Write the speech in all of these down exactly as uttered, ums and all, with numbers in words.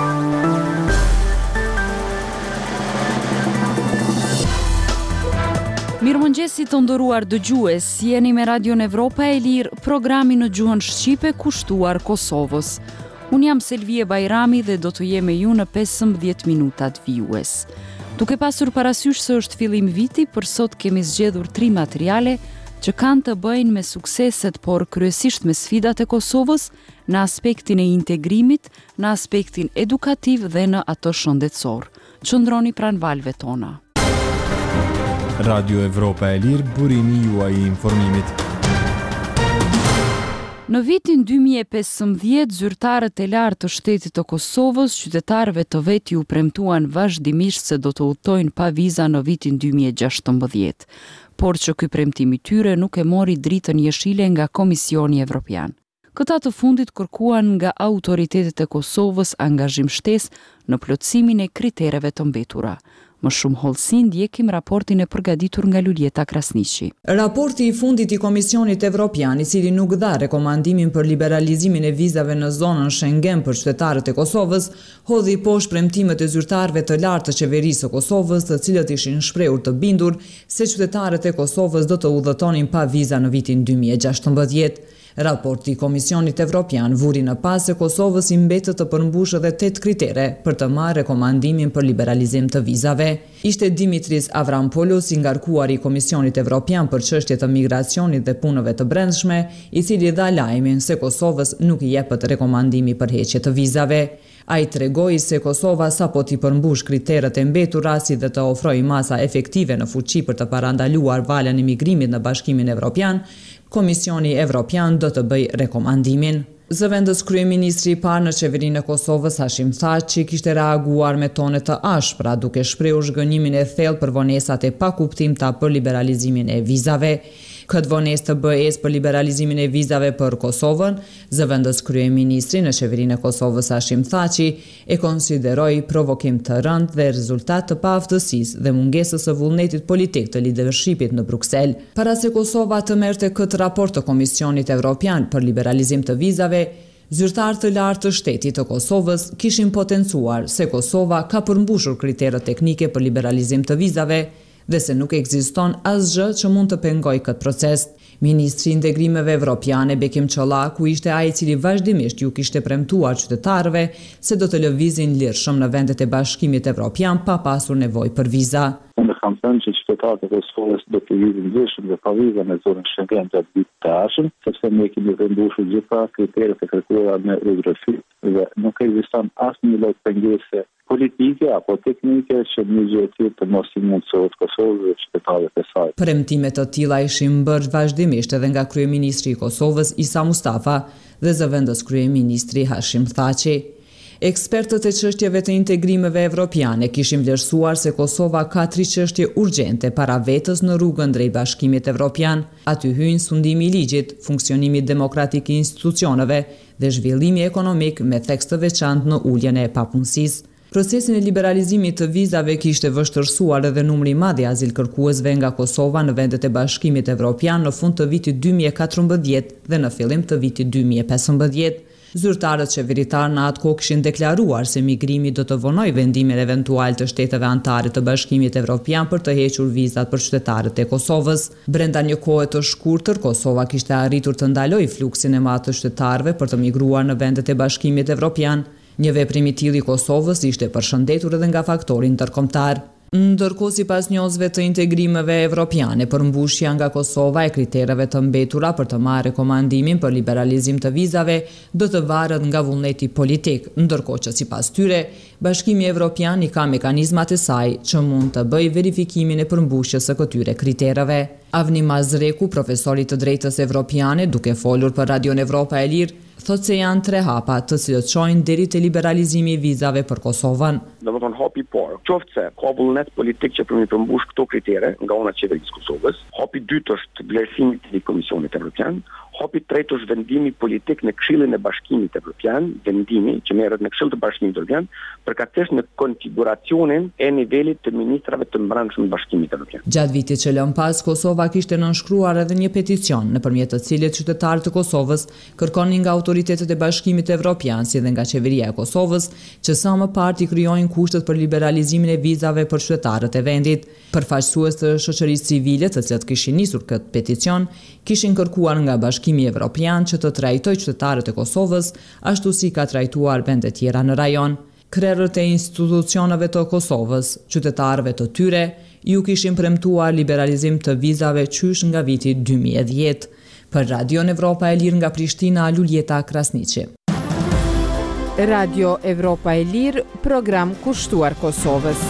Mirëmëngjesi të nderuar dëgjues, jeni me Radio Evropa e Lirë, programi në gjuhën shqipe kushtuar Kosovës. Unë jam Selvie Bajrami dhe do të jem me ju në pesëmbëdhjetë minutat vijues. Duke pasur parasysh se është fillim viti, për sot kemi zgjedhur tri materiale që kanë të bëjnë me sukseset, por kryesisht me sfidat e Kosovës në aspektin e integrimit, në aspektin edukativ dhe në ato shëndetësor. Qëndroni pranë valve tona. Radio Evropa e Lirë, burimi juaj i informimit. Në vitin dy mijë e pesëmbëdhjetë, zyrtarët e lartë të shtetit të Kosovës, qytetarëve të vet u premtuan vazhdimisht se do të udhtojnë pa viza në vitin dy mijë e gjashtëmbëdhjetë, por që ky premtim i tyre nuk e mori dritën jeshile nga Komisioni Evropian. Këta të fundit kërkuan nga autoritetet e Kosovës angazhim shtesë në plotësimin e kritereve të mbetura. Më shumë hollësi ndjekim raportin e përgatitur nga Luljeta Krasniqi. Raporti i fundit i Komisionit Evropian, i cili nuk dha rekomandimin për liberalizimin e vizave në zonën Schengen për qytetarët e Kosovës, hodhi poshtë premtimet e zyrtarëve të lartë të qeverisë së Kosovës, të cilët ishin shprehur të bindur se qytetarët e Kosovës do të udhëtonin pa viza në vitin dy mijë e gjashtëmbëdhjetë. Raporti i Komisionit Evropian vuri në pas se Kosovës i mbetët të përmbushë edhe tetë kritere për të marrë rekomandimin për liberalizim të vizave. Ishte Dimitris Avramopoulos, i ngarkuari i Komisionit Evropian për çështje të migracionit dhe punëve të brendshme, i cili dha lajmin se Kosovës nuk i jepet rekomandimi për heqje të vizave. Ai tregoi se Kosova sapo t'i përmbush kriteret e mbetura si dhe të ofrojë masa efektive në fuqi për të parandaluar valën e migrimit në Bashkimin Evropian, Komisioni Evropian do të bëj rekomandimin. Zëvendës kryeministri i parë në qeverinë e Kosovës, Hashim Thaçi, kishte reaguar me tone të ashpra, duke shprehur zhgënjimin e thellë për vonesat e pakuptimta për liberalizimin e vizave. Këtë vonesë të B E-s për liberalizimin e vizave për Kosovën, zëvendës kryeministri në qeverinë e Kosovës, Hashim Thaçi, e konsideroi provokim të rëndë dhe rezultat të paaftësisë dhe mungesës së vullnetit politik të leadershipit në Bruksel. Para se Kosova të merrte këtë raport të Komisionit Evropian për liberalizim të vizave, zyrtarë të lartë të shtetit të Kosovës kishin potencuar se Kosova ka përmbushur kriteret teknike për liberalizim të vizave dhe se nuk ekziston asgjë që mund të pengojë këtë proces. Ministri i Integrimeve Evropiane Bekim Çollaku ishte ai i cili vazhdimisht ju kishte premtuar qytetarëve se do të lëvizin lirshëm në vendet e Bashkimit Evropian pa pasur nevojë për viza. Unë kam thënë që qytetarët e Kosovës do të lëvizin lirshëm dhe pa viza në zonën Schengen gjatë vitit të ardhshëm, sepse ne kemi vendosur gjitha kriteret e kërkuara në Evropi dhe nuk ekziston asnjë lloj pengese politike apo teknike që një gjë e tillë të mos i mundësohet Kosovës dhe qytetarëve të saj. Premtime të tilla ishin bërë vazhdimisht edhe nga kryeministri i Kosovës Isa Mustafa dhe zëvendës kryeministri Hashim Thaçi. Ekspertët e çështjeve të integrimeve evropiane kishin vlerësuar se Kosova ka tri çështje urgjente para vetës në rrugën drejt Bashkimit Evropian. Aty hyjnë sundimi i ligjit, funksionimi demokratik i institucioneve dhe zhvillimi ekonomik me theks të veçantë në uljen e papunësisë. Procesin e liberalizimit të vizave kishte vështërsuar edhe numri i madh i azilkërkuesve nga Kosova në vendet e Bashkimit Evropian në fund të vitit dy mijë e katërmbëdhjetë dhe në fillim të vitit dy mijë e pesëmbëdhjetë. Zyrtarët qeveritar në atë kohë kishin deklaruar se migrimi do të vonojë vendimin eventual të shteteve anëtare të Bashkimit Evropian për të hequr vizat për qytetarët e Kosovës. Brenda një kohe të shkurtër, Kosova kishte arritur të ndalojë fluksin e madh të qytetarëve për të migruar në vendet e Bashkimit Evropian. Një veprim i tillë i Kosovës ishte përshëndetur edhe nga faktori ndërkombëtar. Ndërkohë, sipas njohësve të integrimeve evropiane, përmbushja nga Kosova e kritereve të mbetura për të marrë rekomandimin për liberalizim të vizave do të varet nga vullneti politik, ndërkohë që sipas tyre, Bashkimi Evropian i ka mekanizmat e saj që mund të bëjë verifikimin e përmbushjes së këtyre kritereve. Avni Mazreku, profesori të drejtës evropiane, duke folur për Radio Evropa e Lirë, thotë se janë tre hapa të cilët çojnë deri te liberalizimi i vizave për Kosovën. Domethënë hapi i parë. Qoftë se ka vullnet politik që për mi përmbush këto kritere nga ana e qeverisë Kosovës. Hapi i dytë është vlerësimi i Komisionit Evropian. Hapi i tretë është vendimi politik në Këshillin e Bashkimit Evropian, vendimi që merret në Këshill të Bashkimit Evropian, përkatësisht në konfiguracionin e nivelit të ministrave të brendshëm të Bashkimit Evropian. Gjatë vitit që lëm pas, Kosova kishte nënshkruar edhe një peticion nëpërmjet të cilit qytetarët e Kosovës kërkonin nga autoritetet e Bashkimit Evropian si dhe nga qeveria e Kosovës që sa më parë të krijojnë kushtet për liberalizimin e vizave për qytetarët e vendit. Përfaqësues të shoqërisë civile, të cilët kishin nisur këtë peticion, kishin kërkuar nga Bashkimi Evropian që të trajtojë qytetarët e Kosovës ashtu si ka trajtuar vende tjera në rajon. Krerët e institucioneve të Kosovës, qytetarëve të tyre, ju kishin premtuar liberalizim të vizave qysh nga viti dy mijë e dhjetë. Për Radio Evropa e Lirë nga Prishtina, Luljeta Krasniqi. Radio Evropa e Lirë, program kushtuar Kosovës.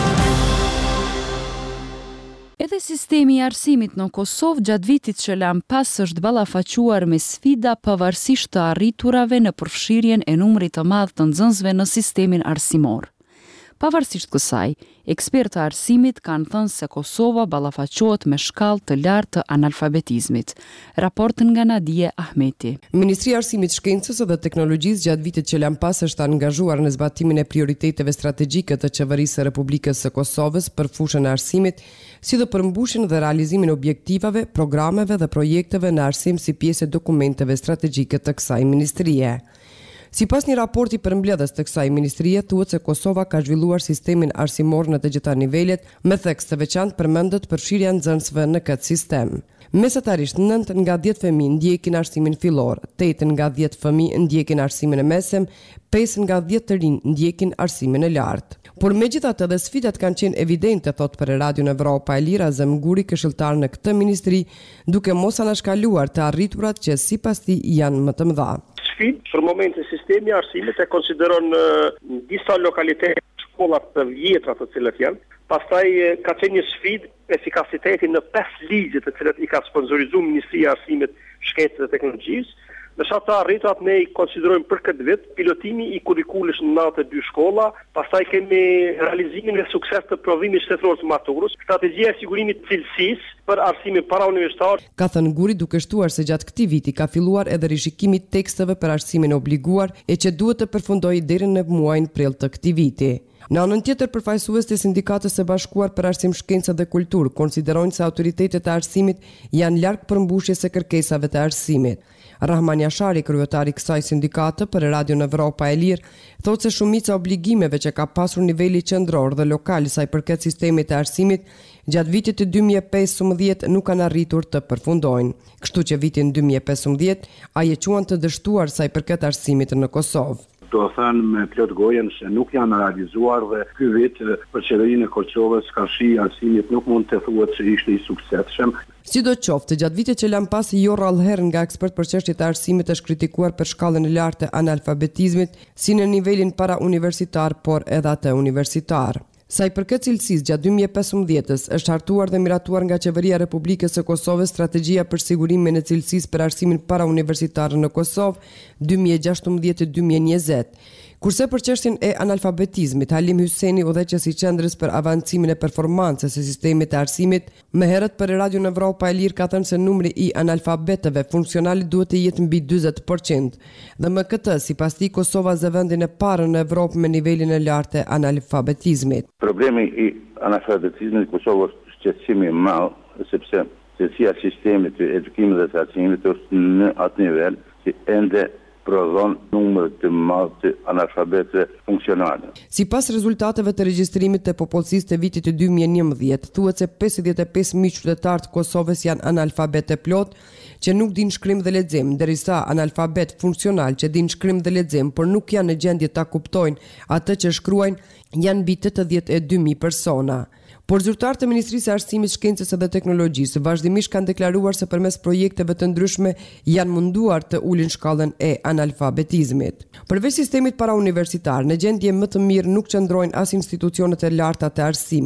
Edhe sistemi i arsimit në Kosovë gjatë vitit që lam pas është ballafaquar me sfida pavarësisht të arriturave në përfshirjen e numrit të madh të nxënësve në sistemin arsimor. Pavarësisht kësaj, ekspertë të arsimit kanë thënë se Kosova ballafaqohet me shkallë të lartë të analfabetizmit. Raportin nga Nadije Ahmeti. Ministria e Arsimit, Shkencës dhe Teknologjisë gjatë vitit që lam pas është angazhuar në zbatimin e prioriteteve strategjike të qeverisë së Republikës së Kosovës për fushën e arsimit, si dhe përmbushjen dhe realizimin e objektivave, programeve dhe projekteve në arsim si pjesë e dokumenteve strategjike të kësaj ministrie. Sipas një raporti përmbledhës të kësaj ministrie, thuhet se Kosova ka zhvilluar sistemin arsimor në të gjitha nivelet, me theks të veçantë përmendet përfshirja e nxënësve në këtë sistem. Mesatarisht nëntë nga dhjetë fëmijë ndjekin arsimin fillor, tetë nga dhjetë fëmijë ndjekin arsimin e mesëm, pesë nga dhjetë të rinj ndjekin arsimin e lartë. Por megjithatë edhe sfidat kanë qenë evidente, thot për Radio Evropa e Lirë Azem Guri, këshilltar në këtë ministri, duke mos anashkaluar të arriturat që sipas tij janë më të mëdha. Sfidë për momentin sistemi i arsimit e konsideron në disa lokalitete shkollat të vjetra të cilat janë. Pastaj ka qenë një sfidë efikasiteti në pesë ligje të cilat i ka sponsorizuar Ministria e Arsimit, Shkencës dhe Teknologjisë. Në shatë të arriturat ne i konsiderojmë për këtë vit pilotimi i kurrikulës në natë dy shkolla, pastaj kemi realizimin e sukses të provimit shtetëror të maturës, strategjia e sigurimit të cilësisë për arsimin parauniversitar. Ka thënë Guri duke shtuar se gjatë këtij viti ka filluar edhe rishikimi i teksteve për arsimin obliguar e që duhet të përfundojë deri në muajin prill të këtij viti. Në anën tjetër, përfaqësues të Sindikatës së Bashkuar për Arsim, Shkencë dhe Kulturë konsiderojnë se autoritetet e arsimit janë larg përmbushjes së kërkesave të arsimit. Rahman Jashari, kryetari i kësaj sindikate për Radio Evropa e Lirë, thotë se shumica obligimeve që ka pasur niveli qendror dhe lokal sa i përket sistemit të arsimit gjatë vitit të dy mijë e pesëmbëdhjetë nuk kanë arritur të përfundojnë. Kështu që vitin dy mijë e pesëmbëdhjetë ai e quan të dështuar sa i përket arsimit në Kosovë. Do thënë me plot gojen se nuk janë realizuar dhe ky vit për qeverinë e Kosovës ka shi arsimit nuk mund të thuhet se ishte i suksesshëm. Sidoqoftë, gjatë vitit që lam pas jo rrallëherë nga ekspert për çështjet e arsimit është kritikuar për shkallën e lartë të analfabetizmit, si në nivelin para universitar, por edhe atë universitar. Sa i përket cilësisë gjatë dy mijë e pesëmbëdhjetës është hartuar dhe miratuar nga Qeveria e Republikës së Kosovës strategjia për sigurimin e cilësisë për arsimin parauniversitar në Kosovë dy mijë e gjashtëmbëdhjetë deri dy mijë e njëzet. Kurse për çështjen e analfabetizmit, Halim Hyseni, udhëheqës i qendrës për avancimin e performancës së sistemit të arsimit, më herët për Radio Evropa e Lirë ka thënë se numri i analfabetëve funksionale duhet të jetë mbi dyzet përqind. Dhe me këtë, sipas tij, Kosova zë vendin e parë në Evropë me nivelin e lartë të analfabetizmit. Problemi i analfabetizmit në Kosovë është shqetësimi i madh, sepse cilësia e sistemit të edukimit dhe të arsimit është në atë nivel që ende prodhon numër të madh të analfabetëve funksionale. Sipas rezultateve të regjistrimit të popullsisë të vitit të dy mijë e njëmbëdhjetë, thuhet se pesëdhjetë e pesë mijë qytetarë të Kosovës janë analfabetë plot, që nuk dinë shkrim dhe lexim, ndërsa analfabet funksional që dinë shkrim dhe lexim, por nuk janë në gjendje ta kuptojnë atë që shkruajnë, janë mbi tetëdhjetë e dy mijë persona. Por zyrtarët e Ministrisë së Arsimit, Shkencës dhe Teknologjisë vazhdimisht kanë deklaruar se përmes projekteve të ndryshme janë munduar të ulin shkallën e analfabetizmit. Përveç sistemit parauniversitar, në gjendje më të mirë nuk qëndrojnë as institucionet e larta të arsimit.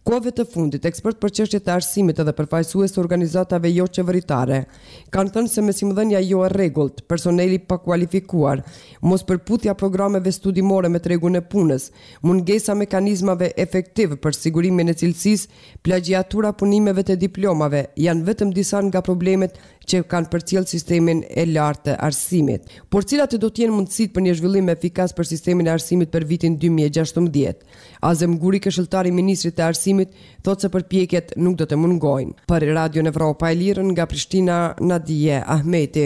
Kohëve të fundit, ekspert për çështjet e arsimit edhe përfaqësues të organizatave jo qeveritare kanë thënë se mesimdhënia jo e rregullt, personeli pa kualifikuar, mos përputhja programeve studimore me tregun e punës, mungesa mekanizmave efektiv për sigurimin e cilësisë, plagjiatura punimeve të diplomave janë vetëm disa nga problemet që kanë përcjell sistemin e lartë të arsimit. Por cilat do të jenë mundësitë për një zhvillim efikas për sistemin e arsimit për vitin dy mijë e gjashtëmbëdhjetë? Azem Guri, këshilltari i ministrit të arsimit, thotë se përpjekjet nuk do të mungojnë. Për Radion Evropa e Lirë nga Prishtina, Nadije Ahmeti.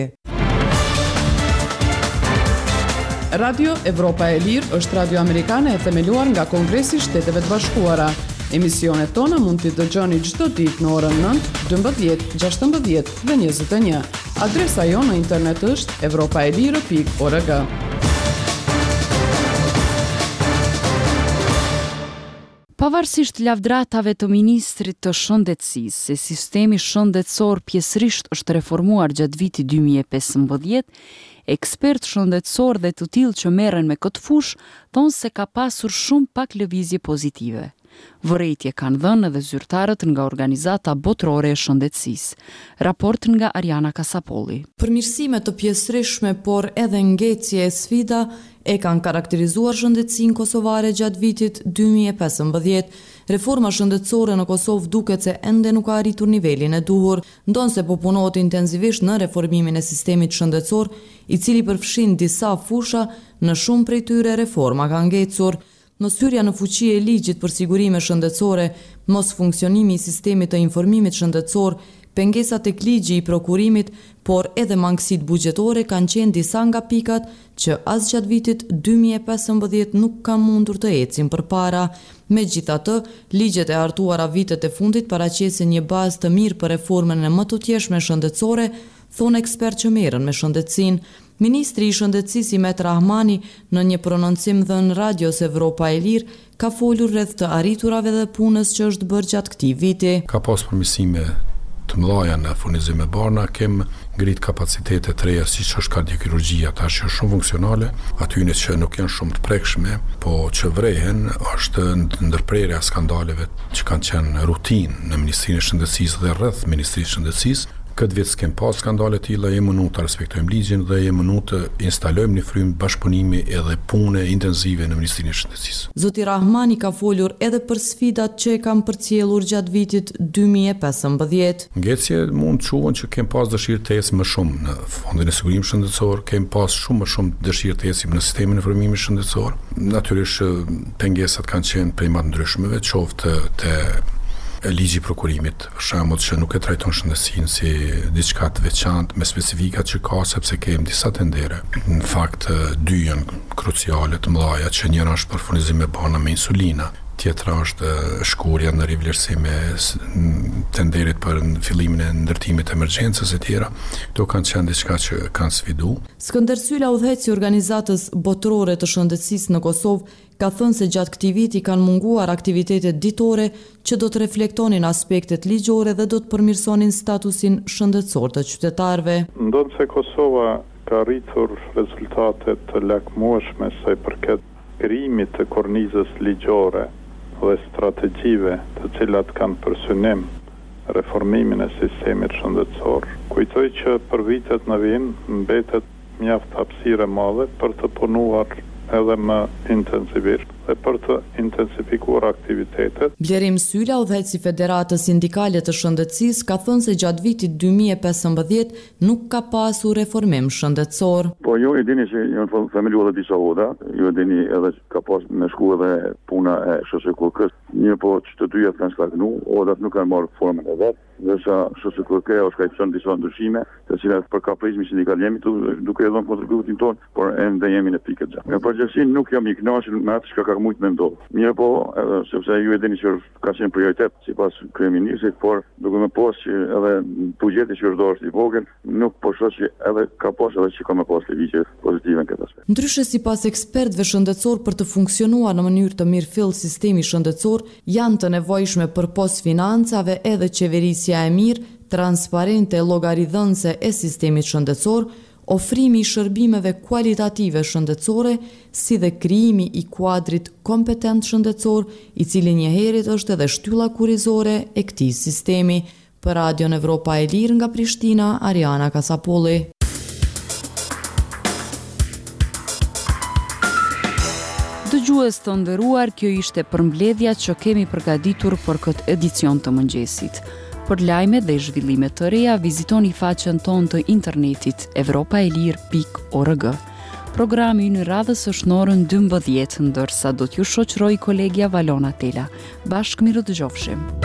Radio Evropa e Lirë është radio amerikane e themeluar nga Kongresi i Shteteve të Bashkuara. Emisionet tona mund t'i dëgjoni çdo ditë në orën nëntë, dymbëdhjetë, gjashtëmbëdhjetë dhe njëzet e një. Adresa jo në internet është evropaelire pikë org. Pavarësisht lavdratave të ministrit të shëndetësisë se sistemi shëndetësor pjesërisht është reformuar gjatë vitit dy mijë e pesëmbëdhjetë, ekspert shëndetësor dhe të tillë që merren me këtë fushë thonë se ka pasur shumë pak lëvizje pozitive. Vërejtje kanë dhënë edhe zyrtarët nga organizata botërore e shëndetësisë. Raport nga Ariana Kasapolli. Përmirësime të pjesërishtme, por edhe ngecje e sfida e kanë karakterizuar shëndetësinë kosovare gjatë vitit dy mijë e pesëmbëdhjetë. Reforma shëndetësore në Kosovë duket se ende nuk ka arritur nivelin e duhur, ndonse po punohet intensivisht në reformimin e sistemit shëndetësor, i cili përfshin disa fusha, në shumë prej tyre reforma ka ngecur. Mos hyrja në fuqi e ligjit për sigurime shëndetësore, mos funksionimi i sistemit të informimit shëndetësor, pengesa tek ligji i prokurimit, por edhe mangësitë buxhetore kanë qenë disa nga pikat që as gjatë vitit dy mijë e pesëmbëdhjetë nuk kanë mundur të ecin përpara. Megjithatë, ligjet e hartuara vitet e fundit paraqesin një bazë të mirë për reformën e më të tjeshme shëndetësore, thonë ekspert që merren me shëndetësinë. Ministri i Shëndetësisë Imet Rahmani në një prononcim dhënë Radios Evropa e Lirë ka folur rreth të arriturave dhe punës që është bërë gjatë këtij viti. Ka pas përmirësime të mëdha në furnizim e barna, kem ngrit kapacitete të reja siç është kardiokirurgjia, tash është shumë funksionale, aty që nuk janë shumë të prekshme, po që vrehen është ndërprerja e skandaleve që kanë qenë rutinë në Ministrinë e Shëndetësisë dhe rreth Ministrisë së Shëndetësisë. Këtë vit s'kem pas skandale të tilla, jemi mënu të respektojmë ligjin dhe jemi mënu të instalojmë një frymë bashkëpunimi edhe pune intensive në Ministrinë e Shëndetësisë. Zoti Rahmani ka folur edhe për sfidat që e kanë përcjellur gjatë vitit dy mijë e pesëmbëdhjetë. Ngecje mund të quhen që kem pas dëshirë të ecim më shumë në Fondin e Sigurimit Shëndetësor, kem pas shumë më shumë dëshirë të ecim në sistemin e informimit shëndetësor. Natyrisht pengesat kanë qenë prej më të ndryshmeve, qoftë të ligji i prokurimit, për shembull që nuk e trajton shëndetësinë si diçka të veçantë me specifikat që ka, sepse kemi disa tendere. Në fakt dy janë kruciale të mëdha, që njëra është për furnizim me barna me insulina, tjetra është shkurja në rivlerësim e tenderit për fillimin e ndërtimit të emergjencës e tjera. Këto kanë qenë diçka që kanë sfidu. Skënder Sylla, udhëheqësi i organizatës botërore të shëndetësisë në Kosovë, ka thënë se gjatë këtij viti kanë munguar aktivitetet ditore që do të reflektonin aspektet ligjore dhe do të përmirësonin statusin shëndetësor të qytetarëve. Ndonë se Kosova ka rritur rezultate të lakmueshme sa i përket krijimit të kornizës ligjore dhe strategjive të cilat kanë për synim reformimin e sistemit shëndetësor. Kujtoj që për vitet në vijim mbetet mjaft hapësirë e madhe për të punuar edhe më intensivisht dhe për të intensifikuar aktivitetet. Blerim Sylla, udhëheqësi i Federatës Sindikale të Shëndetësisë, ka thënë se gjatë vitit dy mijë e pesëmbëdhjetë nuk ka pasur reformim shëndetësor. Po ju e dini që janë themeluar edhe disa oda, ju e dini edhe që ka pas me shku edhe puna e S S K K-s, një po që të dyja kanë stagnu, odat nuk kanë marrë formën e vet, dhe sa S S K K është ka i pësën disa ndryshime, të cilat për kaprizmi sindikal jemi duke e dhënë kontributin tonë, por ende jemi në pikët gjatë. Në përgjithësi nuk jam i kënaqur me atë që ka mujtë me ndodhë. Mirë po, edhe, sepse ju e dini që ka qenë prioritet sipas kryeministrit, por duke më pas që edhe buxheti që është dorë i vogël, nuk po shoh që edhe ka pas edhe që ka më pas lëvizje pozitive në këtë aspekt. Ndryshe sipas ekspertëve shëndetësor, për të funksionuar në mënyrë të mirëfill sistemi shëndetësor, janë të nevojshme përpos financave edhe qeverisja e mirë, transparente, llogaridhënëse e sistemit shëndetësor, ofrimi i shërbimeve kualitative shëndetësore, si dhe krijimi i kuadrit kompetent shëndetësor, i cili njëherët është edhe shtylla kurrizore e këtij sistemi. Për Radion Evropa e Lirë nga Prishtina, Ariana Kasapolli. Dëgjues të nderuar, kjo ishte përmbledhja që kemi përgatitur për këtë edicion të mëngjesit. Për lajme dhe zhvillime të reja, vizitoni faqen tonë të internetit evropaelir pikë org. Programi në radhës është në orën dymbëdhjetë, ndërsa do t'ju shoqëroj kolegja Valona Tela. Bashkë mirë dëgjofshim.